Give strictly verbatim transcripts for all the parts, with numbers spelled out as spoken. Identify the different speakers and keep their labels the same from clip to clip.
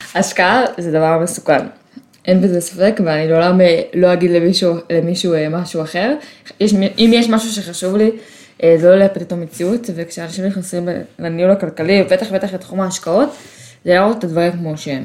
Speaker 1: השקעה זה דבר מסוכן. אין בזה ספק, ואני לעולם לא אגיד למישהו, למישהו משהו אחר. יש, אם יש משהו שחשוב לי, זה לא להפת את המציאות, וכשאנשים נכנסים לניהול הכלכלי, ובטח בטח לתחום ההשקעות, זה לראות את הדברים כמו שהם.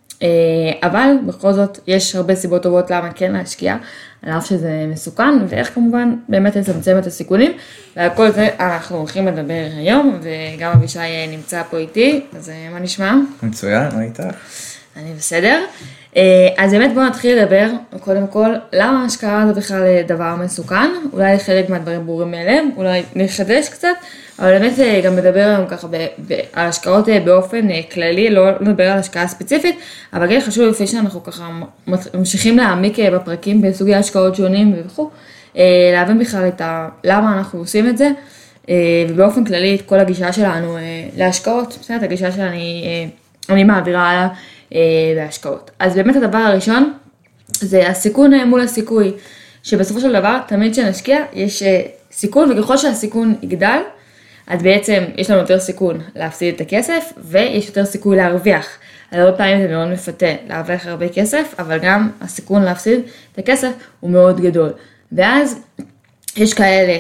Speaker 1: אבל בכל זאת, יש הרבה סיבות טובות למה כן להשקיע, על אף שזה מסוכן, ואיך כמובן באמת לצמצם את הסיכונים, ועל כל זה אנחנו הולכים לדבר היום, וגם אבישי נמצא פה איתי, אז מה נשמע?
Speaker 2: מצוין, מה איתך?
Speaker 1: אני בסדר. אז באמת בואו נתחיל לדבר, קודם כל, למה ההשקעה זה בכלל דבר מסוכן, אולי חלק מהדברים ברורים מאליהם, אולי נחדש קצת, אבל באמת גם מדבר היום ככה על השקעות באופן כללי, לא נדבר על השקעה ספציפית, אבל כן חשוב לפני שאנחנו ככה ממשיכים להעמיק בפרקים בסוגי השקעות שונים וכו', להבין בכלל את ה, למה אנחנו עושים את זה, ובאופן כללי את כל הגישה שלנו להשקעות, בסדר, הגישה שאני אני מעבירה עליה, בהשקעות. אז באמת הדבר הראשון זה הסיכון מול הסיכוי, שבסופו של דבר תמיד שנשקיע יש סיכון, וככל שהסיכון יגדל, אז בעצם יש לנו יותר סיכון להפסיד את הכסף, ויש יותר סיכוי להרוויח. אז הרבה פעמים זה מאוד מפתה להרוויח הרבה כסף, אבל גם הסיכון להפסיד את הכסף הוא מאוד גדול. ואז יש כאלה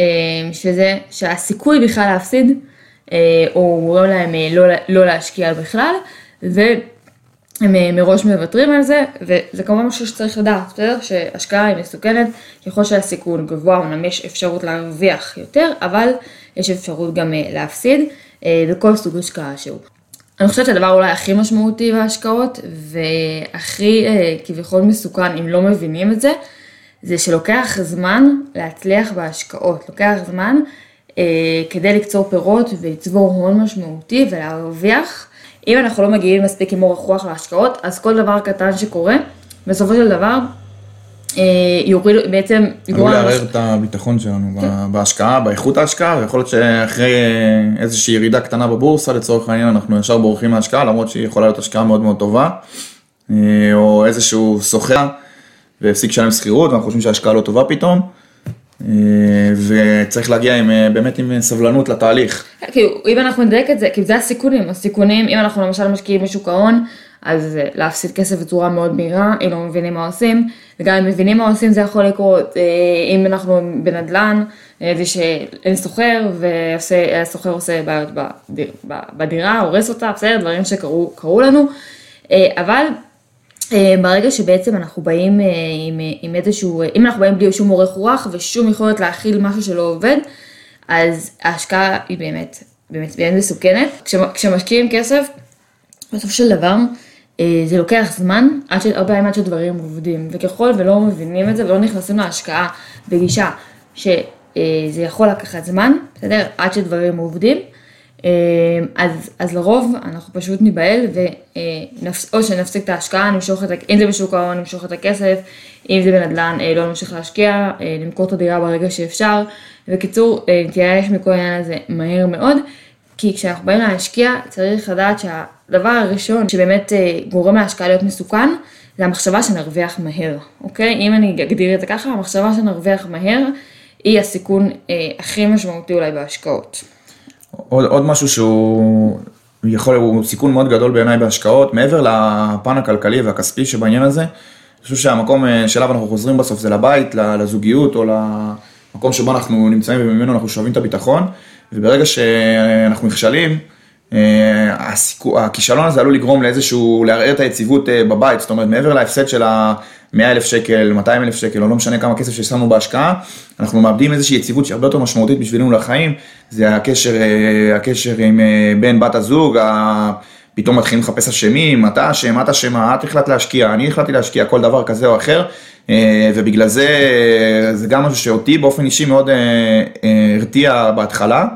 Speaker 1: שזה שהסיכוי בכלל להפסיד, או גורם להם לא, לא להשקיע בכלל, ו הם מראש מבטרים על זה, וזה כמובן משהו שצריך לדעת, בסדר? שהשקעה היא מסוכנת, ככל שהסיכון גבוה, אומנם יש אפשרות להרוויח יותר, אבל יש אפשרות גם להפסיד, בכל סוג השקעה שהוא. אני חושבת שהדבר אולי הכי משמעותי בהשקעות, והכי כביכול מסוכן, אם לא מבינים את זה, זה שלוקח זמן להצליח בהשקעות, לוקח זמן כדי לקצור פירות ולצבור הון משמעותי ולהרוויח, אם אנחנו לא מגיעים מספיק עם אורך רוח להשקעות, אז כל דבר קטן שקורה, בסופו של דבר, יוריד, בעצם...
Speaker 2: עלול לערער את הביטחון שלנו בהשקעה, באיכות ההשקעה, ויכול להיות שאחרי איזושהי ירידה קטנה בבורסה, לצורך העניין, אנחנו ישר בורחים מההשקעה, למרות שהיא יכולה להיות השקעה מאוד מאוד טובה, או איזשהו סוחר, והפסיק שלם שכירות, ואנחנו חושבים שההשקעה לא טובה פתאום, וצריך להגיע עם, באמת עם סבלנות לתהליך.
Speaker 1: כאילו, אם אנחנו נדייק את זה, כאילו זה הסיכונים, הסיכונים, אם אנחנו למשל משקיעים בשוק ההון, אז להפסיד כסף בצורה מאוד מהירה, אם לא מבינים מה עושים, וגם אם מבינים מה עושים זה יכול לקרות, אם אנחנו בנדלן, זה שאין סוחר, והסוחר עושה בעיות בדירה, הורס אותה, בסדר, דברים שקרו לנו, אבל ברגע שבעצם אנחנו באים עם, עם איזשהו, אם אנחנו באים בלי שום אורך רוח ושום יכולת להכיל משהו שלא עובד, אז ההשקעה היא באמת, באמת, באמת מסוכנת. כשמשקיעים כסף, בסוף של דבר, זה לוקח זמן, עד ש... הרבה פעמים עד שדברים עובדים, וככל ולא מבינים את זה ולא נכנסים להשקעה בגישה שזה יכול לקחת זמן, בסדר? עד שדברים עובדים, אז, אז לרוב אנחנו פשוט ניבהל, או שנפסיק את ההשקעה, נמשוך את, אם זה בשוק ההון, נמשוך את הכסף, אם זה בנדל"ן, לא נמשיך להשקיע, למכור את הדירה ברגע שאפשר, וקיצור, נתייאש מכל העניין הזה מהר מאוד, כי כשאנחנו באים להשקיע, צריך לדעת שהדבר הראשון שבאמת גורם להשקעה להיות מסוכן, זה המחשבה שנרוויח מהר, אוקיי? אם אני אגדיר את זה ככה, המחשבה שנרוויח מהר, היא הסיכון הכי משמעותי אולי בהשקעות.
Speaker 2: עוד, עוד משהו שהוא יכול, הוא סיכון מאוד גדול בעיניי בהשקעות, מעבר לפן הכלכלי והכספי שבעניין הזה, אני חושב שהמקום שלב אנחנו חוזרים בסוף זה לבית, לזוגיות או למקום שבו אנחנו נמצאים וממנו אנחנו שואבים את הביטחון, וברגע שאנחנו נכשלים, הכישלון הזה עלול לגרום לאיזשהו, לערער את היציבות בבית, זאת אומרת מעבר להפסד של ה-מאה אלף שקל, מאתיים אלף שקל, או לא משנה כמה כסף ששמנו בהשקעה, אנחנו מאבדים איזושהי יציבות שהרבה יותר משמעותית בשבילנו לחיים, זה הקשר, הקשר עם בן בת הזוג, פתאום מתחילים לחפש אשמים, אתה אשם, את אשמה, את החלטת להשקיע, אני החלטתי להשקיע, כל דבר כזה או אחר, ובגלל זה, זה גם משהו שאותי באופן אישי מאוד הרתיע בהתחלה,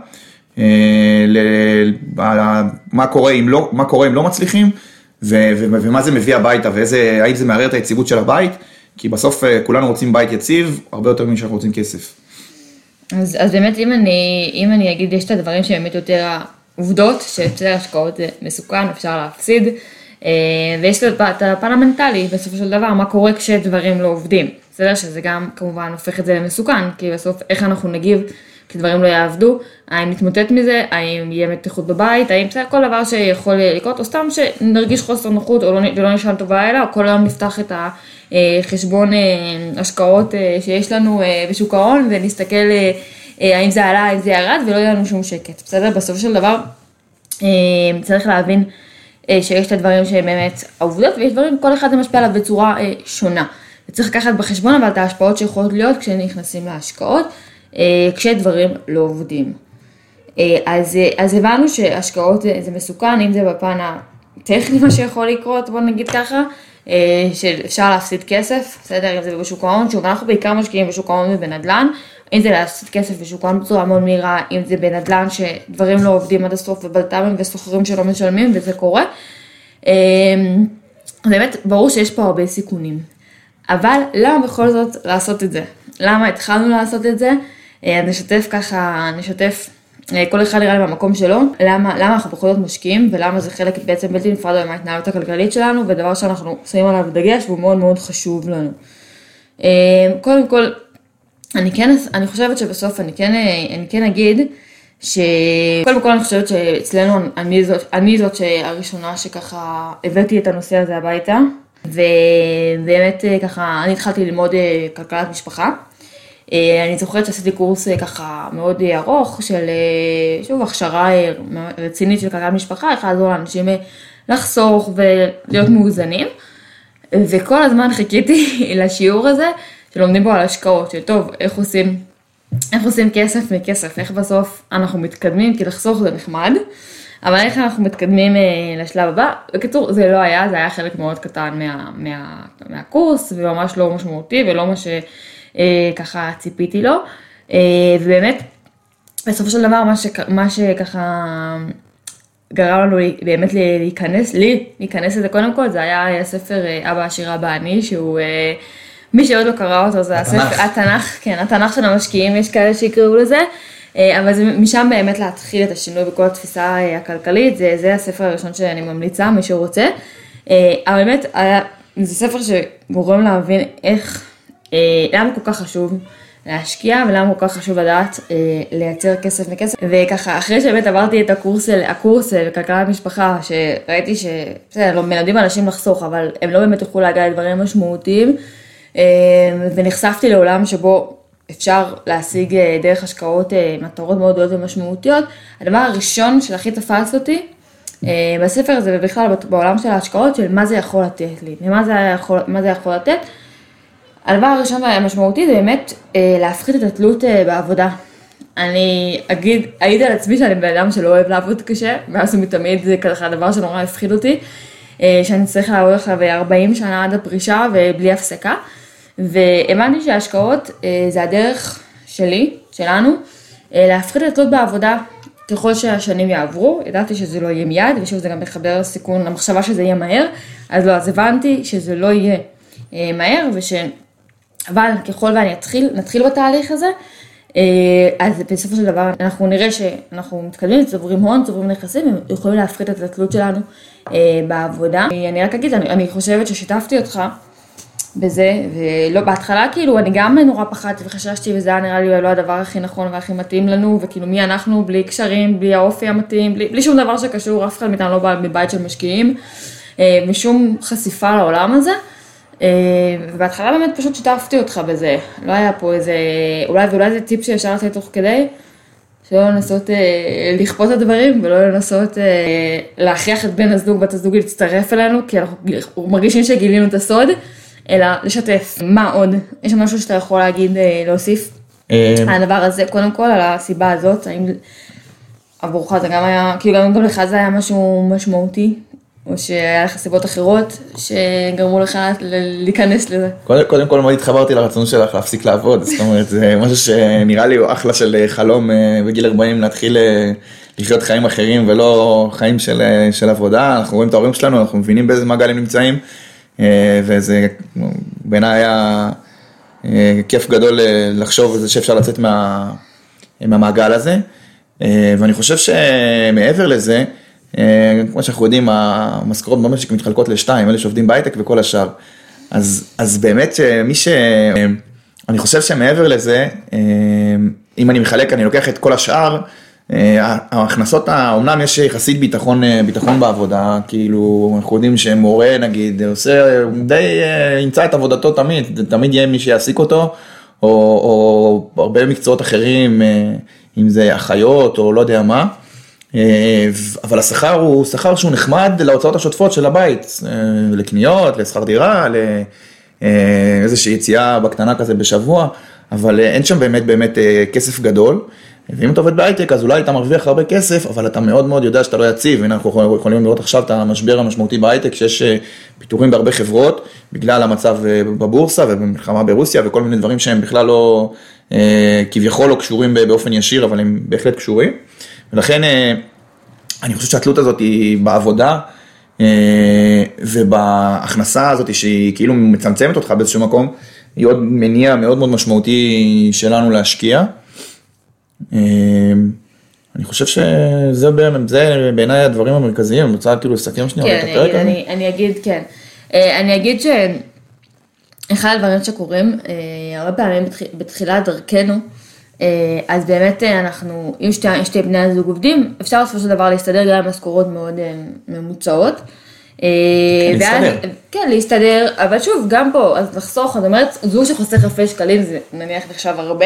Speaker 2: מה קורה אם לא, מה קורה אם לא מצליחים, ומה זה מביא הביתה, ואיזה, האם זה מערער את היציבות של הבית, כי בסוף כולנו רוצים בית יציב, הרבה יותר משאנחנו רוצים כסף. אז,
Speaker 1: אז באמת אם אני, אם אני אגיד, יש את הדברים שבאמת יותר העובדות, שאצל השקעות זה מסוכן, אפשר להפסיד, ויש את הפן המנטלי, בסופו של דבר, מה קורה כשדברים לא עובדים. בסדר שזה גם כמובן הופך את זה למסוכן, כי בסוף איך אנחנו נגיב כי דברים לא יעבדו, האם נתמוטט מזה, האם יהיה מתיחות בבית, האם זה כל דבר שיכול לקרות, או סתם שנרגיש חוסר נוחות או לא, ולא נשאל טובה אלא, או כל היום נפתח את החשבון השקעות שיש לנו בשוק ההון, ונסתכל האם זה עלה, האם זה ירד, ולא יהיה לנו שום שקט. בסדר? בסוף של דבר צריך להבין שיש את הדברים שהם באמת עובדות, ויש דברים, כל אחד זה משפיע עליו בצורה שונה. וצריך לקחת בחשבון אבל את ההשפעות שיכולות להיות כשנכנסים להשקעות, כשדברים לא עובדים. אז, אז הבנו שהשקעות זה, זה מסוכן, אם זה בפן הטכני מה שיכול לקרות, בוא נגיד ככה, שאפשר להפסיד כסף, בסדר, אם זה בשוק ההון, שוב, אנחנו בעיקר משקיעים בשוק ההון ובנדל"ן, אם זה להפסיד כסף בשוק ההון בצורה מאוד מהירה, אם זה בנדל"ן שדברים לא עובדים עד הסוף ובלת"מים וסוחרים שלא משלמים, וזה קורה. באמת, ברור שיש פה הרבה סיכונים. אבל למה בכל זאת לעשות את זה? למה התחלנו לעשות את זה? נשתף ככה, נשתף כל אחד נראה לי במקום שלו, למה, למה אנחנו בכל זאת משקיעים, ולמה זה חלק בעצם בלתי נפרד מההתנהלות הכלכלית שלנו, ודבר שאנחנו שמים עליו דגש, והוא מאוד מאוד חשוב לנו. קודם כל, אני כן, אני חושבת שבסוף אני כן, אני כן אגיד, שקודם כל אני חושבת שאצלנו אני זאת, אני זאת שהראשונה שככה הבאתי את הנושא הזה הביתה, ובאמת ככה אני התחלתי ללמוד כלכלת משפחה. אני זוכרת שעשיתי קורס ככה מאוד ארוך של, שוב, הכשרה רצינית של כלכלת משפחה, איך לעזור לאנשים לחסוך ולהיות מאוזנים, וכל הזמן חיכיתי לשיעור הזה שלומדים בו על השקעות, של טוב, איך עושים, איך עושים כסף מכסף, איך בסוף אנחנו מתקדמים, כי לחסוך זה נחמד, אבל איך אנחנו מתקדמים לשלב הבא. בקיצור, זה לא היה, זה היה חלק מאוד קטן מה, מה, מהקורס, וממש לא משמעותי, ולא מה שככה ציפיתי לו, ובאמת, בסופו של דבר, מה, ש, מה שככה גרם לנו באמת להיכנס, לי, להיכנס לזה קודם כל, זה היה הספר אבא עשיר אבא עני, שהוא, מי שעוד לא קרא אותו, זה הספר, התנ"ך, כן, התנ"ך של המשקיעים, יש כאלה שיקראו לזה, אבל זה משם באמת להתחיל את השינוי בכל התפיסה הכלכלית, זה, זה הספר הראשון שאני ממליצה, מי שרוצה, אבל באמת, זה ספר שגורם להבין איך, למה כל כך חשוב להשקיע, ולמה כל כך חשוב לדעת לייצר כסף מכסף, וככה, אחרי שבאמת עברתי את הקורס, הקורס לכלכלת משפחה, שראיתי שבסדר, לא מלמדים אנשים לחסוך, אבל הם לא באמת יוכלו להגיע לדברים משמעותיים, ונחשפתי לעולם שבו אפשר להשיג דרך השקעות מטרות מאוד גדולות ומשמעותיות. הדבר הראשון שהכי תפס אותי בספר הזה, ובכלל בעולם של ההשקעות, של מה זה יכול לתת לי, מה זה יכול, מה זה יכול לתת. הדבר הראשון והמשמעותי זה באמת להפחית את התלות בעבודה. אני אגיד, אגיד על עצמי שאני בן אדם שלא אוהב לעבוד קשה, ואז מתמיד זה ככה הדבר שנורא הפחיד אותי, שאני צריך לעבוד עכשיו ארבעים שנה עד הפרישה ובלי הפסקה. והאמנתי שההשקעות זה הדרך שלי, שלנו, להפחית את התלות בעבודה ככל שהשנים יעברו. ידעתי שזה לא יהיה מיד, ושוב זה גם מחבר סיכון למחשבה שזה יהיה מהר, אז לא, אז הבנתי שזה לא יהיה מהר, וש... אבל ככל ואני אתחיל, נתחיל בתהליך הזה, אז בסופו של דבר אנחנו נראה שאנחנו מתקדמים, צוברים הון, צוברים נכסים, הם יכולים להפחית את התלות שלנו בעבודה. אני רק אגיד, אני, אני חושבת ששיתפתי אותך בזה, ולא בהתחלה כאילו, אני גם נורא פחדתי וחששתי, וזה היה נראה לי לא הדבר הכי נכון והכי מתאים לנו, וכאילו מי אנחנו, בלי קשרים, בלי האופי המתאים, בלי, בלי שום דבר שקשור, אף אחד מאיתנו לא בא מבית של משקיעים, משום חשיפה לעולם הזה, ובהתחלה באמת פשוט שיתפתי אותך בזה, לא היה פה איזה, אולי ואולי זה טיפ שישר לתת תוך כדי, שלא לנסות לכפות את הדברים, ולא לנסות להכריח את בן הזוג, בת הזוג להצטרף אלינו, כי אנחנו מרגישים שגילינו את הסוד, אלא לשתף. מה עוד? יש משהו שאתה יכול להגיד, להוסיף? הדבר הזה, קודם כל, על הסיבה הזאת, האם עבורך זה גם היה, כאילו גם לך זה היה משהו משמעותי, או שהיה לך סיבות אחרות שגרמו לך להיכנס לזה?
Speaker 2: קודם כל מאוד התחברתי לרצון שלך להפסיק לעבוד, זאת אומרת, זה משהו שנראה לי הוא אחלה של חלום בגיל ארבעים, להתחיל לחיות חיים אחרים ולא חיים של, של עבודה. אנחנו רואים את ההורים שלנו, אנחנו מבינים באיזה מעגל הם נמצאים, וזה בעיניי היה כיף גדול לחשוב על זה שאפשר לצאת מה, מהמעגל הזה, ואני חושב שמעבר לזה, כמו שאנחנו יודעים, המשכורות במשק מתחלקות לשתיים, אלה שעובדים בהייטק וכל השאר. אז, אז באמת מי ש... אני חושב שמעבר לזה, אם אני מחלק, אני לוקח את כל השאר, ההכנסות, אומנם יש יחסית ביטחון, ביטחון בעבודה, כאילו אנחנו יודעים שמורה נגיד, עושה, די ימצא את עבודתו תמיד, תמיד יהיה מי שיעסיק אותו, או, או הרבה מקצועות אחרים, אם זה אחיות או לא יודע מה, אבל השכר הוא שכר שהוא נחמד להוצאות השוטפות של הבית, לקניות, לשכר דירה, לאיזושהי יציאה בקטנה כזה בשבוע, אבל אין שם באמת באמת כסף גדול, ואם אתה עובד בהייטק, אז אולי אתה מרוויח הרבה כסף, אבל אתה מאוד מאוד יודע שאתה לא יציב, והנה אנחנו יכולים לראות עכשיו את המשבר המשמעותי בהייטק, שיש פיטורים בהרבה חברות, בגלל המצב בבורסה ובמלחמה ברוסיה, וכל מיני דברים שהם בכלל לא, כביכול לא קשורים באופן ישיר, אבל הם בהחלט קשורים. ולכן, אני חושב שהתלות הזאת היא בעבודה, ובהכנסה הזאת שהיא כאילו מצמצמת אותך באיזשהו מקום, היא עוד מניע מאוד מאוד משמעותי שלנו להשקיע. אני חושב שזה בעיניי הדברים המרכזיים, אני רוצה כאילו לסכם שנייה את הפרק.
Speaker 1: כן, אני אגיד, כן. אני אגיד שאחד הדברים שקורים, הרבה פעמים בתחילת דרכנו, אז באמת אנחנו, אם שתי בני הזוג עובדים, אפשר בסופו של דבר להסתדר גם משכורות מאוד ממוצעות.
Speaker 2: להסתדר.
Speaker 1: כן, להסתדר, אבל שוב, גם פה, אז לחסוך, זאת אומרת, זוג שחוסך אלפי שקלים, זה נניח נחשב הרבה.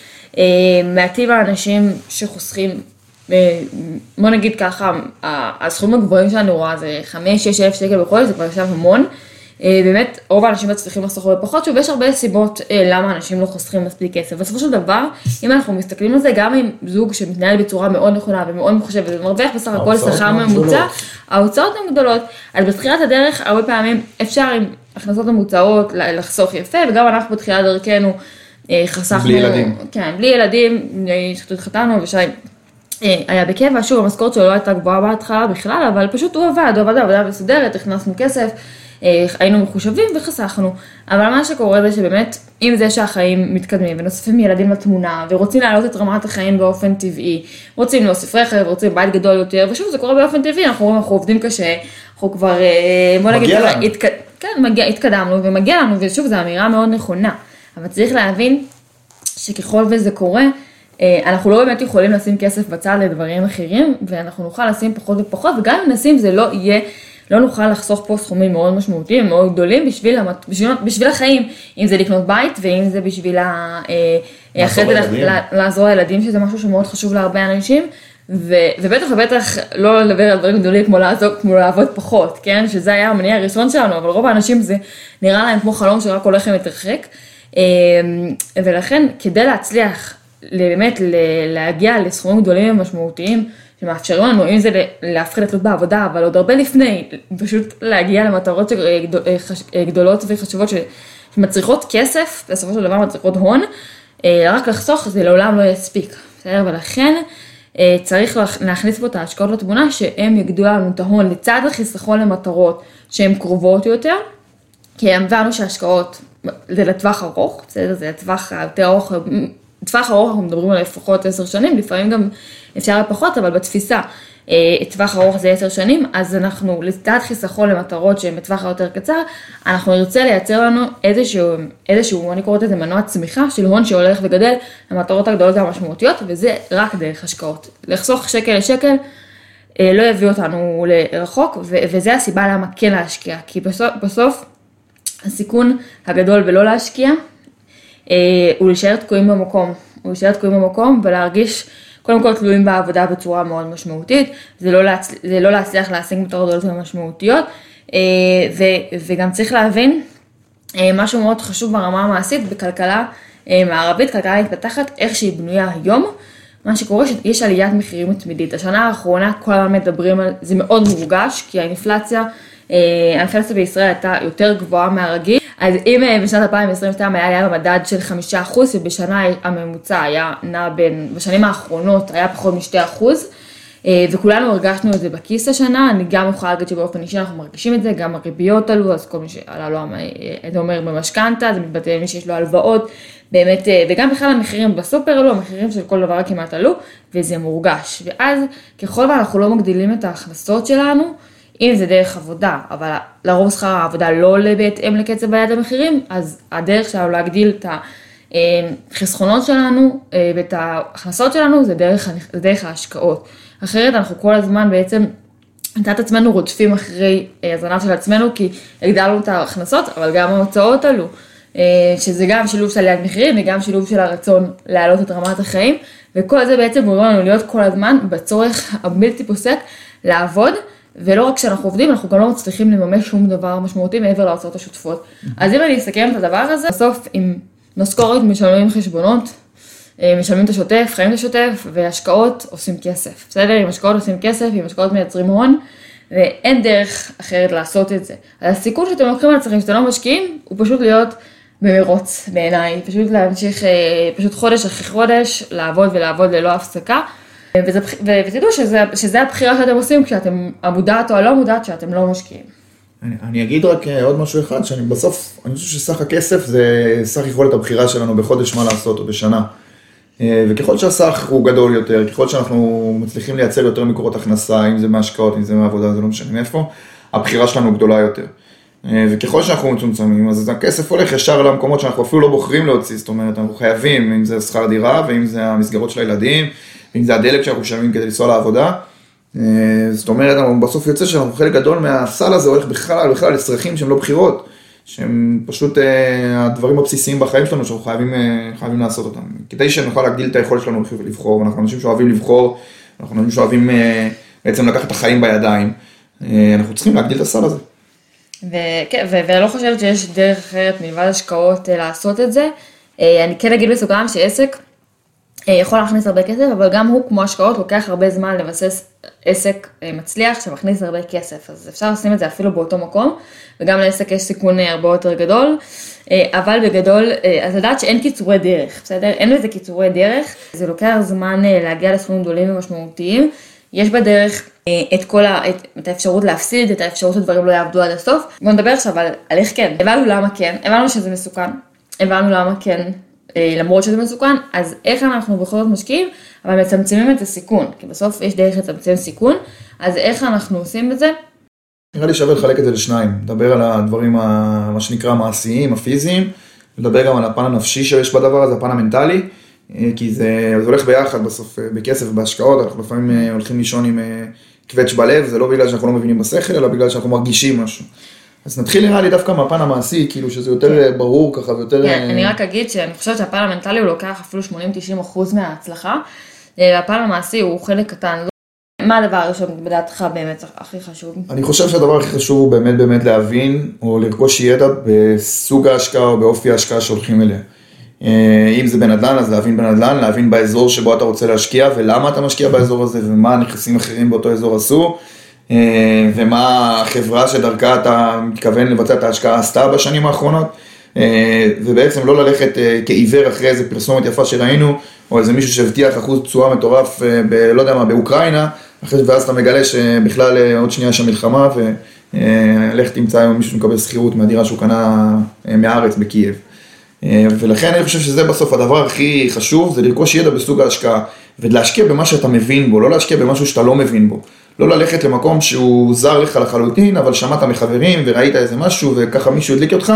Speaker 1: מעטים האנשים שחוסכים, בוא נגיד ככה, הסכומים הגבוהים שאני רואה זה חמש שש אלף שקל בחודש, זה כבר עכשיו המון. באמת, רוב האנשים מצליחים לחסוך הרבה פחות, שוב, יש הרבה סיבות למה אנשים לא חוסכים מספיק כסף. בסופו של דבר, אם אנחנו מסתכלים על זה, גם עם זוג שמתנהל בצורה מאוד נכונה ומאוד מחושבת, ומרוויח בסך הכל שכר ממוצע, ההוצאות הן גדולות. אז בתחילת הדרך, הרבה פעמים אפשר עם הכנסות ממוצעות לחסוך יפה, וגם אנחנו בתחילת דרכנו חסכנו.
Speaker 2: בלי ילדים.
Speaker 1: כן, בלי ילדים, התחתנו ושי היה בקבע, שוב, המשכורת שלו לא הייתה גבוהה בהתחלה בכלל, אבל פשוט הוא עבד, הוא עבד, עבודה מסודרת, הכנסנו כסף, היינו מחושבים וחסכנו, אבל מה שקורה זה שבאמת, עם זה שהחיים מתקדמים ונוספים ילדים לתמונה, ורוצים להעלות את רמת החיים באופן טבעי, רוצים להוסיף רכב, רוצים בית גדול יותר, ושוב, זה קורה באופן טבעי, אנחנו רואים, אנחנו עובדים קשה, אנחנו כבר, בוא נגיד, התק... כן, מגיע, התקדמנו ומגיע לנו, ושוב, זו אמירה מאוד נכונה, אבל צריך להבין שככל וזה קורה, אנחנו לא באמת יכולים לשים כסף בצד לדברים אחרים, ואנחנו נוכל לשים פחות ופחות, וגם אם נשים זה לא יהיה, לא נוכל לחסוך פה סכומים מאוד משמעותיים, מאוד גדולים, בשביל, בשביל, בשביל החיים, אם זה לקנות בית, ואם זה בשביל אחרי זה לעזור לילדים, שזה משהו שמאוד חשוב להרבה אנשים, ו, ובטח ובטח לא לדבר על דברים גדולים כמו לעזור, כמו לעבוד פחות, כן? שזה היה המניע הראשון שלנו, אבל רוב האנשים זה נראה להם כמו חלום שרק הולך ומתרחק, ולכן כדי להצליח באמת להגיע לסכומים גדולים ומשמעותיים, שמאפשרים לנו, אם זה להפחית תלות בעבודה, אבל עוד הרבה לפני, פשוט להגיע למטרות גדולות וחשובות שמצריכות כסף, בסופו של דבר מצריכות הון, רק לחסוך זה לעולם לא יספיק, בסדר? ולכן צריך להכניס פה את ההשקעות לתמונה, שהם יגדו לנו את ההון לצד החיסכון למטרות שהן קרובות יותר, כי הבנו שההשקעות זה לטווח ארוך, בסדר? זה לטווח יותר ארוך, טווח ארוך אנחנו מדברים על לפחות עשר שנים, לפעמים גם אפשר פחות, אבל בתפיסה, טווח ארוך זה עשר שנים, אז אנחנו לצד חיסכון למטרות שהן בטווח היותר קצר, אנחנו נרצה לייצר לנו איזשהו, איזשהו, אני קוראת לזה מנוע צמיחה, של הון שהולך וגדל למטרות הגדולות והמשמעותיות, וזה רק דרך השקעות. לחסוך שקל לשקל, לא יביא אותנו לרחוק, וזה הסיבה למה כן להשקיע, כי בסוף, בסוף הסיכון הגדול ולא להשקיע, הוא להישאר תקועים במקום, הוא להישאר תקועים במקום ולהרגיש קודם כל תלויים בעבודה בצורה מאוד משמעותית, זה לא, להצ... זה לא להצליח להשיג מטרות גדולות ומשמעותיות, ו... וגם צריך להבין משהו מאוד חשוב ברמה המעשית בכלכלה מערבית, כלכלה מתפתחת, איך שהיא בנויה היום, מה שקורה שיש עליית מחירים מתמידית, השנה האחרונה כל הזמן מדברים על זה מאוד מורגש, כי האינפלציה, האינפלציה בישראל הייתה יותר גבוהה מהרגיל, אז אם בשנת אלפיים עשרים ושתיים היה היה במדד של חמישה אחוז, ובשנה הממוצע היה נע בין, בשנים האחרונות היה פחות משתי אחוז, וכולנו הרגשנו את זה בכיס השנה, אני גם יכולה להגיד שבאופן אישי אנחנו מרגישים את זה, גם הריביות עלו, אז כל מי שעלה לו, זה אומר במשכנתא, זה מתבטא מי שיש לו הלוואות, באמת, וגם בכלל המחירים בסופר עלו, המחירים של כל דבר כמעט עלו, וזה מורגש, ואז ככל ואנחנו לא מגדילים את ההכנסות שלנו, אם זה דרך עבודה, אבל לרוב שכר העבודה לא עולה בהתאם לקצב בעיית המחירים, אז הדרך שלנו להגדיל את חסכונות שלנו ואת ההכנסות שלנו זה דרך, זה דרך ההשקעות. אחרת אנחנו כל הזמן בעצם נתת עצמנו רודפים אחרי הזנה של עצמנו, כי הגדלנו את ההכנסות, אבל גם ההוצאות עלו, שזה גם שילוב של עליית מחירים, וגם שילוב של הרצון להעלות את רמת החיים, וכל זה בעצם גורם לנו להיות כל הזמן בצורך הבלתי פוסק לעבוד, ולא רק כשאנחנו עובדים, אנחנו גם לא מצליחים לממש שום דבר משמעותי מעבר להוצאות השוטפות. אז אם אני אסכם את הדבר הזה, בסוף עם משכורת משלמים חשבונות, משלמים את השוטף, חיים את השוטף, והשקעות עושים כסף. בסדר? עם השקעות עושים כסף, עם השקעות מייצרים הון, ואין דרך אחרת לעשות את זה. אז הסיכון שאתם לוקחים על עצמכם שאתם לא משקיעים, הוא פשוט להיות במרוץ בעיניי, פשוט להמשיך, פשוט חודש אחרי חודש, לעבוד ולעבוד ללא הפסקה, וזה, ותדעו שזה, שזה הבחירה שאתם עושים כשאתם המודעת או הלא מודעת שאתם לא משקיעים.
Speaker 2: אני, אני אגיד רק עוד משהו אחד, שאני בסוף, אני חושב שסך הכסף זה סך יכולת הבחירה שלנו בחודש מה לעשות או בשנה. וככל שהסך הוא גדול יותר, ככל שאנחנו מצליחים לייצר יותר מקורות הכנסה, אם זה מהשקעות, אם זה מהעבודה, זה לא משנה מאיפה, הבחירה שלנו גדולה יותר. וככל שאנחנו מצומצמים, אז הכסף הולך ישר למקומות שאנחנו אפילו לא בוחרים להוציא, זאת אומרת, אנחנו חייבים, אם זה שכר דירה, ואם זה המסגרות של הילדים, ואם זה הדלק שאנחנו משלמים כדי לנסוע לעבודה. זאת אומרת, בסוף יוצא שאנחנו חלק גדול מהסל הזה הולך בכלל, בכלל לצרכים שהם לא בחירות, שהם פשוט הדברים הבסיסיים בחיים שלנו שאנחנו חייבים, חייבים לעשות אותם. כדי שנוכל להגדיל את היכולת שלנו לבחור, אנחנו אנשים שאוהבים לבחור, אנחנו אנשים שאוהבים בעצם לקחת את החיים בידיים, אנחנו צריכים להגדיל את הסל הזה.
Speaker 1: וכן, ואני לא חושבת שיש דרך אחרת מלבד השקעות לעשות את זה. אני כן אגיד בסוגריים שעסק יכול להכניס הרבה כסף, אבל גם הוא כמו השקעות לוקח הרבה זמן לבסס עסק מצליח שמכניס הרבה כסף, אז אפשר לשים את זה אפילו באותו מקום, וגם לעסק יש סיכון הרבה יותר גדול, אבל בגדול, אז לדעת שאין קיצורי דרך, בסדר? אין לזה קיצורי דרך, זה לוקח זמן להגיע לסכומים גדולים ומשמעותיים, יש בדרך את כל ה, את, את האפשרות להפסיד, את האפשרות שדברים לא יעבדו עד הסוף. בואו נדבר עכשיו על, על איך כן, הבנו למה כן, הבנו שזה מסוכן, הבנו למה כן, למרות שזה מסוכן, אז איך אנחנו בכל זאת משקיעים, אבל מצמצמים את הסיכון, כי בסוף יש דרך לצמצם סיכון, אז איך אנחנו עושים את זה?
Speaker 2: נראה לי שווה לחלק את זה לשניים, לדבר על הדברים, מה שנקרא המעשיים, הפיזיים, ולדבר גם על הפן הנפשי שיש בדבר הזה, הפן המנטלי, כי זה, זה הולך ביחד בסוף, בכסף ובהשקעות, אנחנו לפעמים הולכים לישון עם קווץ' בלב, זה לא בגלל שאנחנו לא מבינים בשכל, אלא בגלל שאנחנו מרגישים משהו. אז נתחיל נראה לי דווקא מהפן המעשי, כאילו שזה יותר ברור ככה ויותר...
Speaker 1: אני רק אגיד שאני חושבת שהפן המנטלי הוא לוקח אפילו שמונים עד תשעים אחוז מההצלחה, והפן המעשי הוא חלק קטן. מה הדבר הראשון בדעתך באמת הכי חשוב?
Speaker 2: אני חושב שהדבר הכי חשוב הוא באמת באמת להבין, או לרכוש ידע בסוג ההשקעה או באופי ההשקעה שהולכים אליה. אם זה בנדל"ן, אז להבין בנדל"ן, להבין באזור שבו אתה רוצה להשקיע, ולמה אתה משקיע באזור הזה, ומה הנכסים אחרים באותו אזור עשו, ומה החברה שדרכה אתה מתכוון לבצע את ההשקעה עשתה בשנים האחרונות, ובעצם לא ללכת כעיוור אחרי איזה פרסומת יפה שראינו, או איזה מישהו שהבטיח אחוז תשואה מטורף, ב- לא יודע מה, באוקראינה, ואז אתה מגלה שבכלל עוד שנייה שם מלחמה, ולך תמצא היום מישהו שמקבל שכירות מהדירה שהוא קנה מהארץ בקייב. ולכן אני חושב שזה בסוף הדבר הכי חשוב, זה לרכוש ידע בסוג ההשקעה, ולהשקיע במה שאתה מבין בו, לא להשקיע במשהו שאתה לא מבין בו. לא ללכת למקום שהוא זר לך לחלוטין, אבל שמעת מחברים וראית איזה משהו, וככה מישהו הדליק אותך,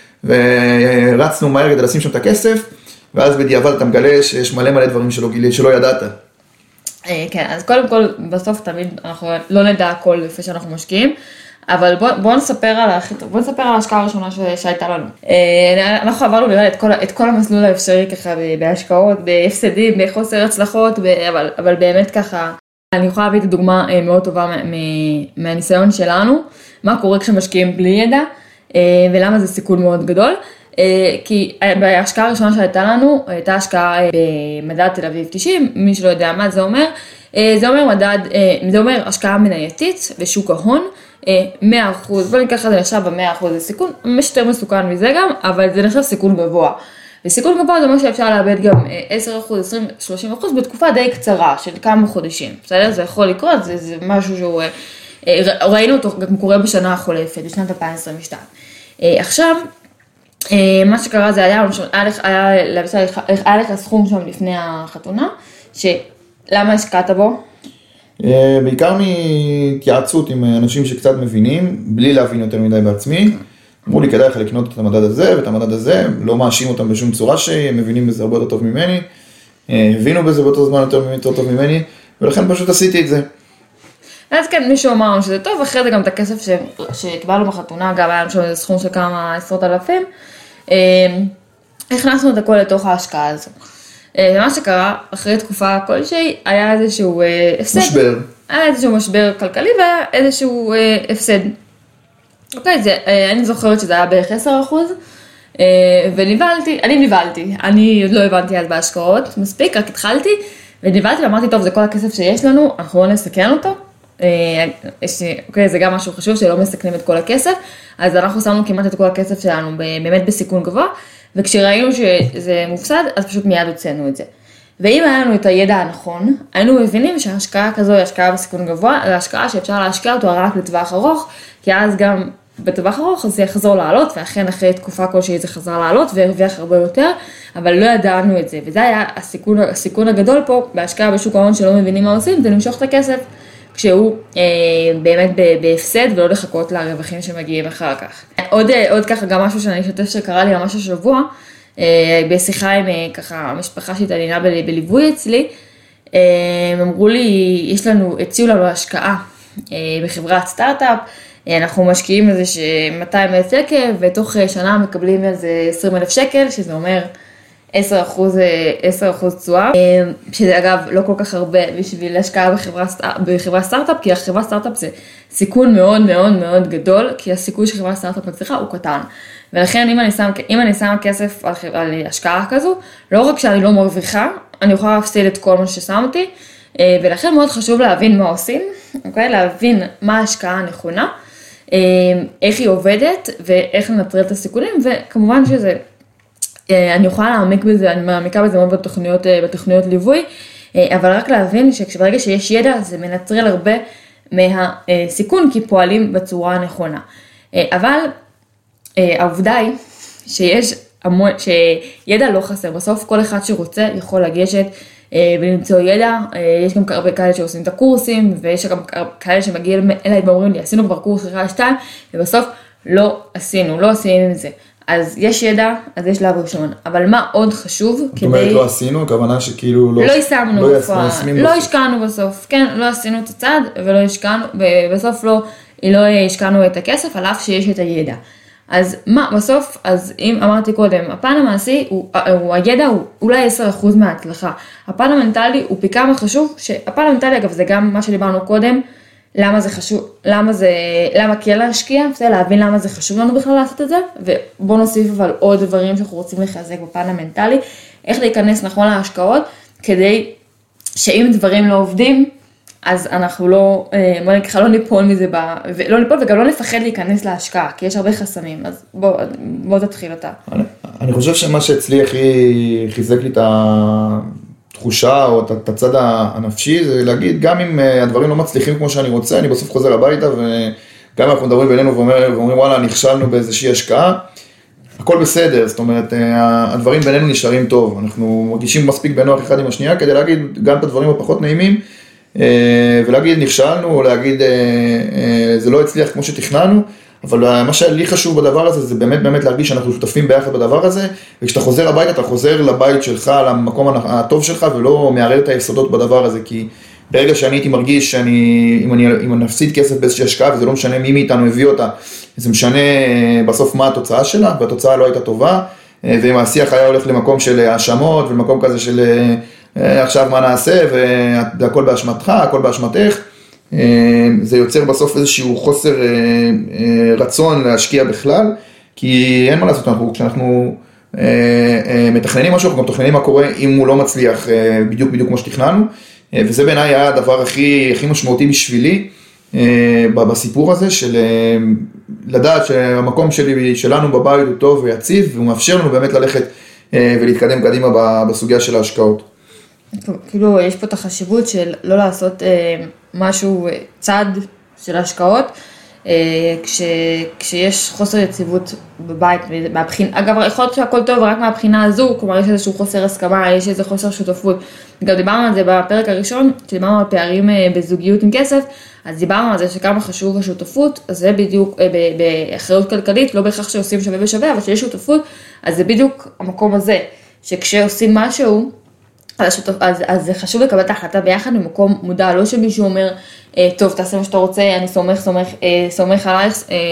Speaker 2: ורצנו מהר כדי לשים שם את הכסף, ואז בדיעבד אתה מגלה שיש מלא מלא דברים שלא גילית, שלא ידעת.
Speaker 1: כן, אז קודם כל, בסוף תמיד אנחנו לא נדע הכל לפני שאנחנו משקיעים, אבל בוא, בוא נספר על בוא נספר על ההשקעה הראשונה שהייתה לנו. אנחנו עברנו לראות את כל, את כל המסלול האפשרי ככה בהשקעות, בהפסדים, בחוסר הצלחות, אבל, אבל באמת ככה, אני יכולה להביא את הדוגמה מאוד טובה מהניסיון שלנו, מה קורה כשמשקיעים בלי ידע, ולמה זה סיכון מאוד גדול. כי בהשקעה הראשונה שהייתה לנו, הייתה השקעה במדד תל אביב תשעים, מי שלא יודע מה זה אומר, זה אומר מדד, זה אומר השקעה מנייתית בשוק ההון, מאה אחוז, בוא ניקח את זה נחשב ב-מאה אחוז, זה סיכון ממש יותר מסוכן מזה גם, אבל זה נחשב סיכון גבוה. וסיכון גבוה זה אומר שאפשר לאבד גם עשרה אחוז, עשרים, שלושים אחוז בתקופה די קצרה של כמה חודשים. בסדר? זה יכול לקרות, זה, זה משהו שהוא, ראינו אותו גם קורה בשנה החולפת, בשנת אלפיים עשרים ושתיים. עכשיו, מה שקרה זה היה, היה, היה לך סכום שם לפני החתונה, שלמה השקעת בו?
Speaker 2: בעיקר מהתייעצות עם אנשים שקצת מבינים, בלי להבין יותר מדי בעצמי, אמרו לי, כדאי לך לקנות את המדד הזה ואת המדד הזה, לא מאשים אותם בשום צורה שהם מבינים בזה הרבה יותר טוב ממני, הבינו בזה באותו זמן יותר, יותר טוב ממני, ולכן פשוט עשיתי את זה.
Speaker 1: אז כן, מישהו אמר שזה טוב, אחרי זה גם את הכסף ש... שקיבלנו בחתונה, גם היה שם איזה סכום של כמה עשרות אלפים, הכנסנו את הכל לתוך ההשקעה הזו. מה שקרה, אחרי תקופה כלשהי, היה איזשהו הפסד.
Speaker 2: משבר.
Speaker 1: היה איזשהו משבר כלכלי והיה איזשהו הפסד. אוקיי, זה, אני זוכרת שזה היה בערך עשרה אחוז, וניבלתי, אני ניבלתי, אני עוד לא הבנתי אז בהשקעות, מספיק, רק התחלתי, וניבלתי ואמרתי, טוב, זה כל הכסף שיש לנו, אנחנו לא נסכן אותו, אוקיי, זה גם משהו חשוב, שלא מסכנים את כל הכסף, אז אנחנו שמנו כמעט את כל הכסף שלנו, באמת בסיכון גבוה, וכשראינו שזה מופסד, אז פשוט מיד הוצאנו את זה. ואם היה לנו את הידע הנכון, היינו מבינים שההשקעה כזו היא השקעה בסיכון גבוה, זו השקעה שאפשר להשקיע אותו רק לטווח ארוך, כי אז גם בטווח ארוך זה יחזור לעלות, ואכן אחרי תקופה כלשהי זה חזר לעלות והרוויח הרבה יותר, אבל לא ידענו את זה, וזה היה הסיכון, הסיכון הגדול פה, בהשקעה בשוק ההון שלא מבינים מה עושים, זה למשוך את הכסף, כשהוא אה, באמת בהפסד ולא לחכות לרווחים שמגיעים אחר כך. עוד, עוד ככה גם משהו שאני חושבת שקרה לי ממש השבוע, אה, בשיחה עם אה, ככה המשפחה שהתעניינה ב, בליווי אצלי, אה, הם אמרו לי, יש לנו, הציעו לנו השקעה אה, בחברת סטארט-אפ, אה, אנחנו משקיעים איזה ש-מאתיים אלף שקל, ותוך שנה מקבלים איזה עשרים אלף שקל, שזה אומר עשרה אחוז, עשרה אחוז תשואה, שזה אגב לא כל כך הרבה בשביל השקעה בחברה, בחברה סטארט-אפ, כי החברה סטארט-אפ זה סיכון מאוד מאוד מאוד גדול, כי הסיכוי שחברה סטארט-אפ מצליחה הוא קטן. ולכן אם אני שם, אם אני שמה כסף על, על השקעה כזו, לא רק שאני לא מרוויחה, אני יכולה להפסיד את כל מה ששמתי, ולכן מאוד חשוב להבין מה עושים, אוקיי? להבין מה ההשקעה הנכונה, איך היא עובדת ואיך לנטרל את הסיכונים, וכמובן שזה אני יכולה להעמיק בזה, אני מעמיקה בזה מאוד בתוכניות, בתוכניות ליווי, אבל רק להבין שברגע שיש ידע זה מנטרל הרבה מהסיכון, כי פועלים בצורה הנכונה. אבל העובדה היא שיש המון, שידע לא חסר, בסוף כל אחד שרוצה יכול לגשת ולמצוא ידע, יש גם הרבה כאלה שעושים את הקורסים, ויש גם כאלה שמגיעים אליי ואומרים לי, עשינו כבר קורס אחד שתיים, ובסוף לא עשינו, לא עשינו עם זה. אז יש ידע, אז יש שלב ראשון, אבל מה עוד חשוב כדי...
Speaker 2: זאת אומרת, לא עשינו, הכוונה שכאילו לא...
Speaker 1: לא יישמנו בפועל, לא השקענו בסוף, כן, לא עשינו את הצעד, ולא השקענו, ובסוף לא, לא השקענו את הכסף, על אף שיש את הידע. אז מה, בסוף, אז אם אמרתי קודם, הפן המעשי, הוא, הוא, הידע הוא אולי עשרה אחוז מההצלחה. הפן המנטלי הוא פי כמה חשוב, שהפן המנטלי, אגב, זה גם מה שדיברנו קודם, למה זה חשוב, למה זה, למה כן להשקיע, זה להבין למה זה חשוב לנו בכלל לעשות את זה, ובוא נוסיף אבל עוד דברים שאנחנו רוצים לחזק בפן המנטלי, איך להיכנס נכון להשקעות, כדי שאם דברים לא עובדים, אז אנחנו לא, בוא נקרא, לא ניפול מזה, לא ניפול וגם לא נפחד להיכנס להשקעה, כי יש הרבה חסמים, אז בוא, בוא תתחיל אותה. אני,
Speaker 2: אני חושב שמה שאצלי הכי חיזק לי את התחושה או את הצד הנפשי, זה להגיד, גם אם הדברים לא מצליחים כמו שאני רוצה, אני בסוף חוזר הביתה, וגם אנחנו מדברים בינינו ואומרים, וואלה, נכשלנו באיזושהי השקעה, הכל בסדר, זאת אומרת, הדברים בינינו נשארים טוב, אנחנו מרגישים מספיק בנוח אחד עם השנייה, כדי להגיד גם את הדברים הפחות נעימים, ולהגיד נכשלנו, או להגיד זה לא הצליח כמו שתכננו, אבל מה שלי חשוב בדבר הזה, זה באמת באמת להרגיש שאנחנו שותפים ביחד בדבר הזה, וכשאתה חוזר הביתה, אתה חוזר לבית שלך, למקום הטוב שלך, ולא מערער את היסודות בדבר הזה, כי ברגע שאני הייתי מרגיש שאני, אם אני, אם אני נפסיד כסף באיזושהי השקעה, וזה לא משנה מי מאיתנו הביא אותה, זה משנה בסוף מה התוצאה שלה, והתוצאה לא הייתה טובה, ואם השיח היה הולך למקום של האשמות, ולמקום כזה של עכשיו מה נעשה, והכל באשמתך, הכל באשמתך, זה יוצר בסוף איזשהו חוסר רצון להשקיע בכלל, כי אין מה לעשות, אנחנו, כשאנחנו מתכננים משהו, אנחנו גם מתכננים מה קורה אם הוא לא מצליח בדיוק בדיוק כמו שתכננו, וזה בעיניי היה הדבר הכי, הכי משמעותי בשבילי בסיפור הזה, של לדעת שהמקום שלי, שלנו בבית הוא טוב ויציב, והוא מאפשר לנו באמת ללכת ולהתקדם קדימה בסוגיה של ההשקעות.
Speaker 1: כאילו יש פה את החשיבות של לא לעשות משהו, צעד של השקעות, כש, כשיש חוסר יציבות בבית, מהבחינה, אגב, יכול להיות שהכל טוב רק מהבחינה הזו, כלומר יש איזשהו חוסר הסכמה, יש איזה חוסר שותפות. גם דיברנו על זה בפרק הראשון, כשדיברנו על פערים בזוגיות עם כסף, אז דיברנו על זה שכמה חשוב השותפות, אז זה בדיוק באחריות כלכלית, לא בהכרח שעושים שווה בשווה, אבל שיש שותפות, אז זה בדיוק המקום הזה, שכשעושים משהו, אז, שותפ, אז, אז זה חשוב לקבל את ההחלטה ביחד במקום מודע, לא שמישהו אומר, טוב, תעשה מה שאתה רוצה, אני סומך, סומך, סומך עלייך,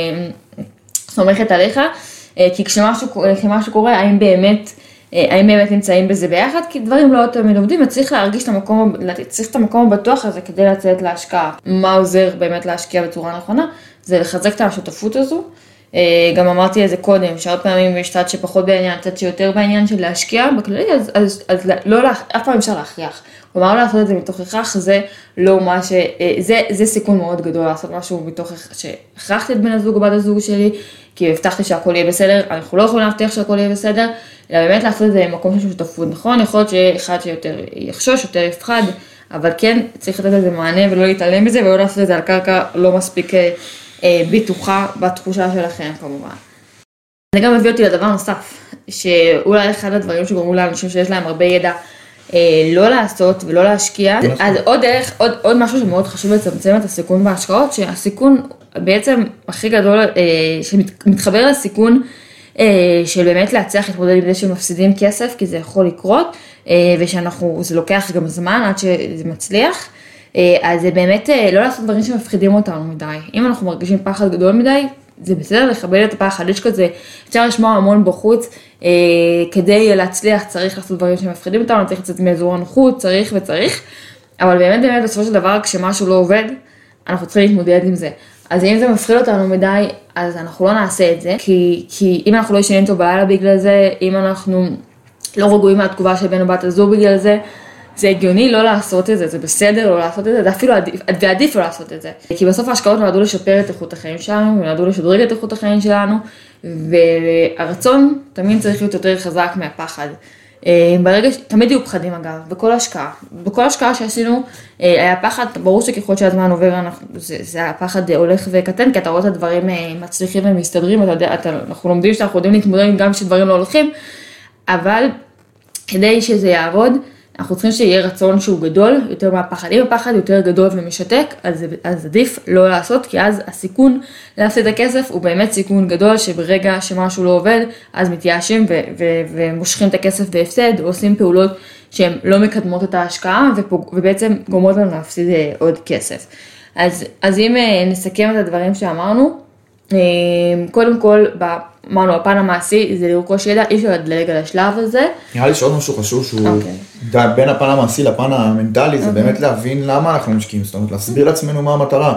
Speaker 1: סומכת עליך, כי כשמשהו, כשמשהו קורה, האם באמת, האם באמת נמצאים בזה ביחד, כי דברים לא תמיד עובדים, וצריך להרגיש את המקום, צריך את המקום הבטוח הזה כדי לצאת להשקעה. מה עוזר באמת להשקיע בצורה נכונה? זה לחזק את השותפות הזו. גם אמרתי את זה קודם, שהרבה פעמים יש צד שפחות בעניין, צד שיותר בעניין של להשקיע בכללי, אז, אז, אז לא, אף פעם אפשר להכריח. כלומר, לא לעשות את זה מתוך הכרח, זה לא מה ש... זה, זה סיכון מאוד גדול לעשות משהו מתוך הכרחתי את בן הזוג או בת הזוג שלי, כי הבטחתי שהכל יהיה בסדר, אנחנו לא יכולים להבטיח שהכל יהיה בסדר, אלא באמת לעשות את זה במקום של שותפות, נכון? יכול להיות שאחד שיותר יחשוש, יותר יפחד, אבל כן צריך לתת לזה מענה ולא להתעלם בזה, ולא לעשות את זה על קרקע לא מספיק ביטוחה בתחושה שלכם כמובן. זה גם מביא אותי לדבר נוסף, שאולי אחד הדברים שגורמו לאנשים שיש להם הרבה ידע, לא לעשות ולא להשקיע, אז עוד דרך, עוד, עוד משהו שמאוד חשוב לצמצם את הסיכון בהשקעות, שהסיכון בעצם הכי גדול, שמתחבר לסיכון של באמת להצליח להתמודד עם זה שמפסידים כסף, כי זה יכול לקרות, ושאנחנו, זה לוקח גם זמן עד שזה מצליח, אז זה באמת לא לעשות דברים שמפחידים אותנו מדי. אם אנחנו מרגישים פחד גדול מדי, זה בסדר לכבד את הפחד, יש כזה, אפשר לשמוע המון בחוץ, אה, כדי להצליח צריך לעשות דברים שמפחידים אותנו, צריך לצאת מאזור הנוחות, צריך וצריך, אבל באמת באמת בסופו של דבר כשמשהו לא עובד, אנחנו צריכים להתמודד עם זה. אז אם זה מפחיד אותנו מדי, אז אנחנו לא נעשה את זה, כי, כי אם אנחנו לא ישנים טוב בלילה בגלל זה, אם אנחנו לא רגועים מהתגובה של בן או בת הזוג בגלל זה, זה הגיוני לא לעשות את זה, זה בסדר לא לעשות את זה, זה אפילו עדיף, ועדיף לא לעשות את זה. כי בסוף ההשקעות נועדו לשפר את איכות החיים שלנו, ונועדו לשדרג את איכות החיים שלנו, והרצון תמיד צריך להיות יותר חזק מהפחד. ברגע, תמיד יהיו פחדים אגב, בכל השקעה. בכל השקעה שעשינו היה פחד, ברור שככל שהזמן עובר, אנחנו, זה, זה הפחד הולך וקטן, כי אתה רואה את הדברים מצליחים ומסתדרים, אתה יודע, אתה, אנחנו לומדים שאנחנו יודעים להתמודד גם כשדברים לא הולכים, אבל כדי שזה יעבוד, אנחנו צריכים שיהיה רצון שהוא גדול, יותר מהפחד. אם הפחד יותר גדול ומשתק, אז, אז עדיף לא לעשות, כי אז הסיכון להפסיד את הכסף הוא באמת סיכון גדול, שברגע שמשהו לא עובד, אז מתייאשים ו- ו- ומושכים את הכסף בהפסד, או עושים פעולות שהן לא מקדמות את ההשקעה, ופוג- ובעצם גורמות לנו להפסיד עוד כסף. אז, אז אם נסכם את הדברים שאמרנו, קודם כל, אמרנו, הפן המעשי זה לרכוש ידע, אי אפשר לדלג על השלב הזה.
Speaker 2: נראה לי שעוד משהו חשוב שהוא בין הפן המעשי לפן המנטלי, זה באמת להבין למה אנחנו משקיעים, זאת אומרת, להסביר לעצמנו מה המטרה.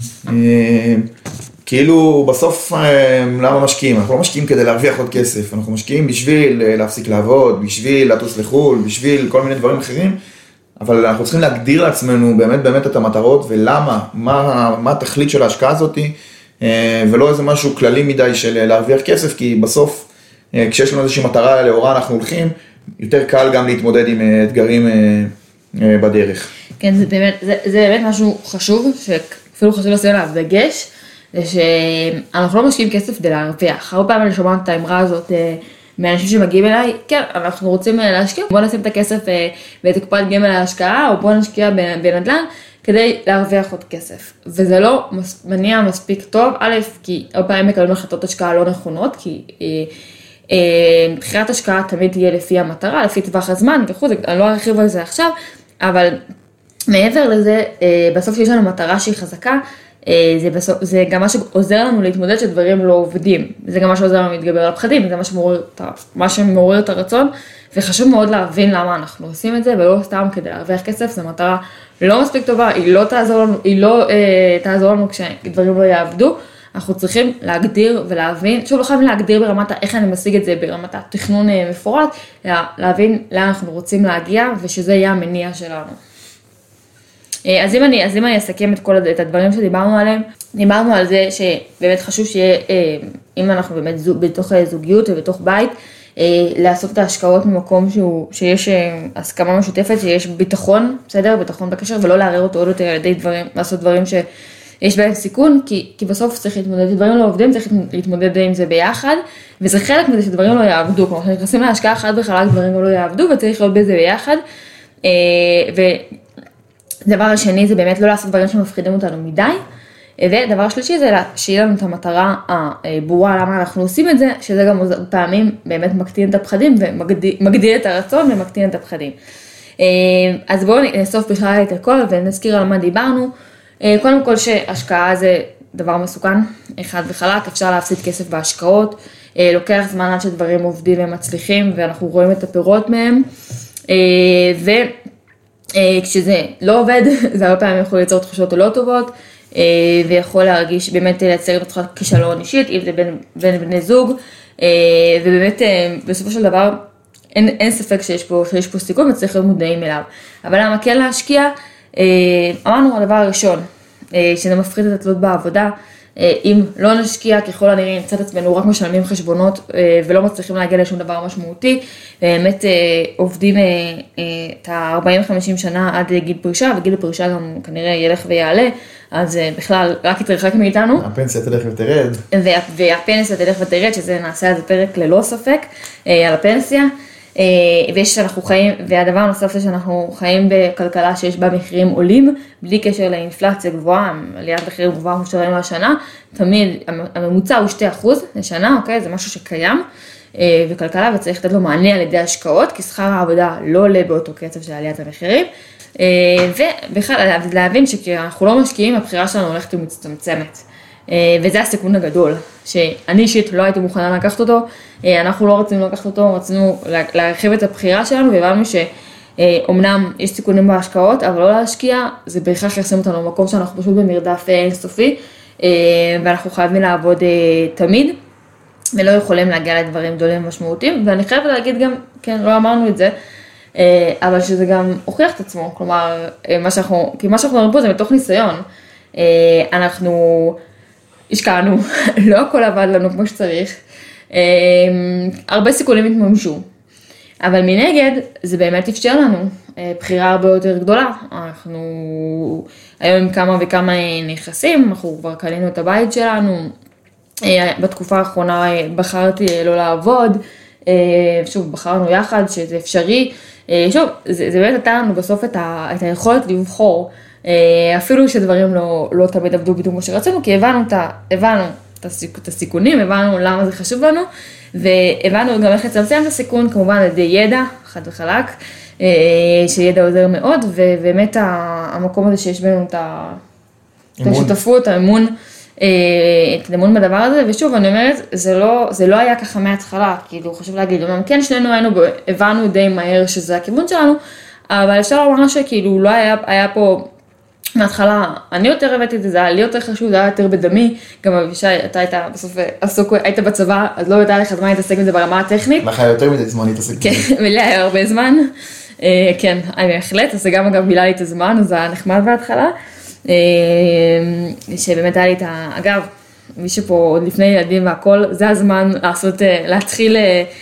Speaker 2: כאילו בסוף למה משקיעים? אנחנו לא משקיעים כדי להרוויח עוד כסף, אנחנו משקיעים בשביל להפסיק לעבוד, בשביל לטוס לחול, בשביל כל מיני דברים אחרים, אבל אנחנו צריכים להגדיר לעצמנו באמת באמת את המטרות ולמה, מה, מה התכלית של ההשקעה הזאת, ולא איזה משהו כללי מדי של להרוויח כסף, כי בסוף כשיש לנו איזושהי מטרה לאורה אנחנו הולכים, יותר קל גם להתמודד עם אתגרים בדרך.
Speaker 1: כן, זה באמת, זה, זה באמת משהו חשוב, שאפילו חשוב לשים עליו דגש, זה שאנחנו לא משקיעים כסף כדי להרוויח. הרבה פעמים אני שומעת את האמרה הזאת מאנשים שמגיעים אליי, כן, אנחנו רוצים להשקיע, בוא נשים את הכסף באיזה קופת גמל להשקעה, או בוא נשקיע בנדל"ן, כדי להרוויח עוד כסף. וזה לא מניע מספיק טוב, א', כי הרבה פעמים מקבלים החלטות השקעה לא נכונות, כי בחירת השקעה תמיד תהיה לפי המטרה, לפי טווח הזמן, וכו', אני לא ארחיב על זה עכשיו, אבל מעבר לזה, בסוף שיש לנו מטרה שהיא חזקה, זה, בסוף, זה גם מה שעוזר לנו להתמודד שדברים לא עובדים, זה גם מה שעוזר לנו להתגבר על הפחדים, זה מה שמעורר, מה שמעורר את הרצון, וחשוב מאוד להבין למה אנחנו עושים את זה, ולא סתם כדי להרוויח כסף, זו מטרה לא מספיק טובה, היא לא תעזור לנו, היא לא אה, תעזור לנו כשדברים לא יעבדו, אנחנו צריכים להגדיר ולהבין, שוב לא חייבים להגדיר ברמת איך אני משיג את זה, ברמת התכנון מפורט, להבין לאן אנחנו רוצים להגיע, ושזה יהיה המניע שלנו. אז אם אני, אז אם אני אסכם את כל את הדברים שדיברנו עליהם, דיברנו על זה שבאמת חשוב שיהיה, אם אנחנו באמת בתוך זוגיות ובתוך בית, לעשות את ההשקעות ממקום שהוא, שיש הסכמה משותפת, שיש ביטחון, בסדר? ביטחון בקשר, ולא לערער אותו עוד יותר על ידי דברים, לעשות דברים שיש בהם סיכון, כי, כי בסוף צריך להתמודד, דברים לא עובדים, צריך להתמודד עם זה ביחד, וזה חלק מזה שדברים לא יעבדו, כלומר, אנחנו נכנסים להשקעה אחת וחלק, דברים לא יעבדו, וצריך להיות בזה ביחד, ו... דבר השני זה באמת לא לעשות דברים שמפחידים אותנו מדי, ודבר שלישי זה שיהיה לנו את המטרה הברורה למה אנחנו עושים את זה, שזה גם פעמים באמת מקטין את הפחדים ומגדיל את הרצון ומקטין את הפחדים. אז בואו נאסוף בכלל את הכל ונזכיר על מה דיברנו. קודם כל שהשקעה זה דבר מסוכן, אחד וחלק, אפשר להפסיד כסף בהשקעות, לוקח זמן עד שדברים עובדים ומצליחים ואנחנו רואים את הפירות מהם, וכשזה לא עובד זה הרבה פעמים יכול ליצור תחושות לא טובות, ויכול להרגיש באמת לייצר את התחושת כישלון אישית, אם זה בין, בין בני זוג, ובאמת בסופו של דבר אין, אין ספק שיש פה, שיש פה סיכון וצריך להיות מודעים אליו. אבל למה כן להשקיע? אמרנו הדבר הראשון, שזה מפחית את התלות בעבודה, אם לא נשקיע ככל הנראה נמצא את עצמנו רק משלמים חשבונות ולא מצליחים להגיע לשום דבר משמעותי, באמת עובדים את ה-ארבעים חמישים שנה עד גיל פרישה, וגיל הפרישה גם כנראה ילך ויעלה, אז בכלל רק יתרחק מאיתנו.
Speaker 2: הפנסיה תלך ותרד.
Speaker 1: והפנסיה תלך ותרד, שזה נעשה איזה פרק ללא ספק על הפנסיה, ויש שאנחנו חיים, והדבר הנוסף זה שאנחנו חיים בכלכלה שיש בה מחירים עולים, בלי קשר לאינפלציה גבוהה, עליית מחירים גבוהה כמו שראינו השנה, תמיד הממוצע הוא שני אחוז לשנה, אוקיי? זה משהו שקיים בכלכלה וצריך לתת לו מענה על ידי השקעות, כי שכר העבודה לא עולה באותו קצב של עליית המחירים, ובכלל להבין שכשאנחנו לא משקיעים, הבחירה שלנו הולכת ומצטמצמת. וזה הסיכון הגדול, שאני אישית לא הייתי מוכנה לקחת אותו, אנחנו לא רצינו לקחת אותו, רצינו להרחיב את הבחירה שלנו, והבנו שאומנם יש סיכונים בהשקעות, אבל לא להשקיע, זה בהכרח ישים אותנו במקום שאנחנו פשוט במרדף אינסופי, ואנחנו חייבים לעבוד תמיד, ולא יכולים להגיע לדברים גדולים ומשמעותיים, ואני חייבת להגיד גם, כן, לא אמרנו את זה, אבל שזה גם הוכיח את עצמו, כלומר, מה שאנחנו, כי מה שאנחנו אומרים פה זה מתוך ניסיון, אנחנו השקענו, לא הכל עבד לנו כמו שצריך, הרבה סיכונים התממשו, אבל מנגד זה באמת אפשר לנו בחירה הרבה יותר גדולה, אנחנו היום עם כמה וכמה נכסים, אנחנו כבר קנינו את הבית שלנו, בתקופה האחרונה בחרתי לא לעבוד, שוב בחרנו יחד שזה אפשרי, שוב זה, זה באמת נתן לנו בסוף את, ה, את היכולת לבחור, אפילו שדברים לא, לא תמיד עבדו בדיוק כמו שרצינו, כי הבנו את, הבנו את, הסיכ, את הסיכונים, הבנו למה זה חשוב לנו, והבנו גם איך לצמצם את הסיכון, כמובן על ידי ידע, חד וחלק, שידע עוזר מאוד, ובאמת המקום הזה שיש בינינו את השותפות, האמון, את האמון בדבר הזה, ושוב אני אומרת, זה לא, זה לא היה ככה מההתחלה, כאילו חשוב להגיד, כן שנינו היינו, הבנו די מהר שזה הכיוון שלנו, אבל אפשר לומר שכאילו לא היה, היה פה מההתחלה, אני יותר הבאתי את זה, זה היה לי יותר חשוב, זה היה יותר בדמי, גם אבישי, אתה היית בסוף עסוק, היית בצבא, אז לא הייתה לך זמן להתעסק בזה ברמה הטכנית.
Speaker 2: לך היה יותר מדי זמן להתעסק בזה.
Speaker 1: כן, ולי היה הרבה זמן, כן, אני בהחלט, אז זה גם אגב בילה לי את הזמן, אז זה היה נחמד בהתחלה, שבאמת היה לי את ה... אגב, מי שפה עוד לפני ילדים והכל, זה הזמן לעשות, להתחיל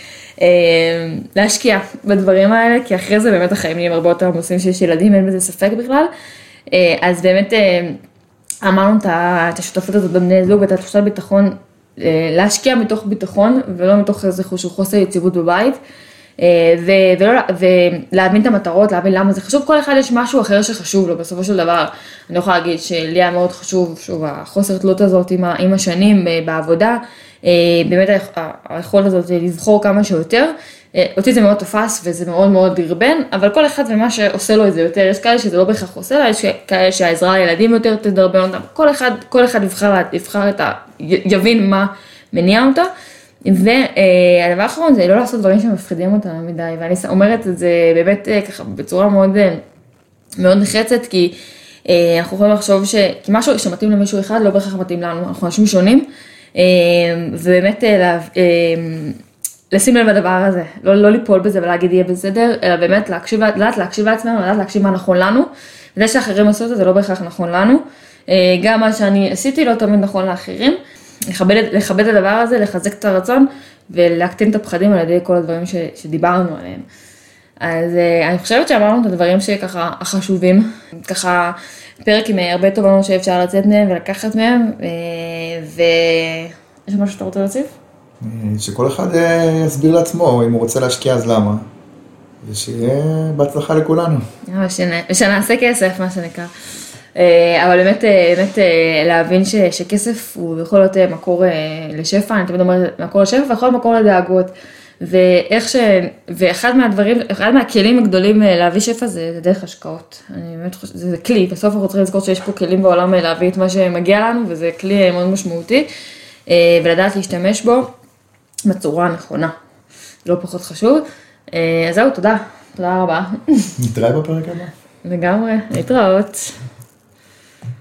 Speaker 1: להשקיע בדברים האלה, כי אחרי זה באמת החיים נהיים הרבה יותר עמוסים שיש ילדים, אין בזה ספק בכלל. אז באמת אמרנו את השותפות הזאת בבני זוג ואת התחושת ביטחון, להשקיע מתוך ביטחון ולא מתוך איזה חוסר יציבות בבית, ולהבין את המטרות, להבין למה זה חשוב, כל אחד יש משהו אחר שחשוב לו בסופו של דבר. אני יכולה להגיד שלי היה מאוד חשוב, שוב, החוסר תלות הזאת עם השנים בעבודה, באמת היכולת הזאת לבחור כמה שיותר, אותי זה מאוד תופס וזה מאוד מאוד דרבן, אבל כל אחד ומה שעושה לו את זה יותר, יש כאלה שזה לא בהכרח עושה לה, יש כאלה שהעזרה לילדים יותר תדרבן אותם, כל אחד, כל אחד יבחר, יבחר את ה, יבין מה מניע אותו, והדבר האחרון זה לא לעשות דברים שמפחידים אותנו מדי, ואני אומרת את זה באמת ככה בצורה מאוד, מאוד נחרצת, כי אנחנו יכולים לחשוב ש... כי משהו שמתאים למישהו אחד לא בהכרח מתאים לנו, אנחנו אנשים שונים, ובאמת לשים לב לדבר הזה, לא, לא ליפול בזה ולהגיד יהיה בסדר, אלא באמת להקשיב, לדעת להקשיב לעצמנו, לדעת להקשיב מה נכון לנו, וזה שאחרים עשו את זה, זה לא בהכרח נכון לנו, גם מה שאני עשיתי לא תמיד נכון לאחרים, לכבד, לכבד את הדבר הזה, לחזק את הרצון, ולהקטין את הפחדים על ידי כל הדברים ש, שדיברנו עליהם. אז אני חושבת שאמרנו את הדברים שככה החשובים, ככה פרק עם הרבה תובנות שאפשר לצאת מהם ולקחת מהם, ויש משהו שאתה רוצה להוסיף?
Speaker 2: שכל אחד יסביר לעצמו, אם הוא רוצה להשקיע אז למה. ושיהיה בהצלחה לכולנו.
Speaker 1: ושנעשה כסף, מה שנקרא. אבל באמת, באמת להבין ש, שכסף הוא יכול להיות מקור לשפע, אני תמיד אומרת מקור לשפע ויכול להיות מקור לדאגות. ואיך ש... ואחד מהדברים, אחד מהכלים הגדולים להביא שפע זה, זה דרך השקעות. אני באמת חושבת, זה, זה כלי, בסוף אנחנו צריכים לזכור שיש פה כלים בעולם להביא את מה שמגיע לנו, וזה כלי מאוד משמעותי, ולדעת להשתמש בו בצורה הנכונה. לא פחות חשוב. אז זהו, תודה. תודה רבה.
Speaker 2: נתראה בפרק הבא.
Speaker 1: לגמרי, להתראות.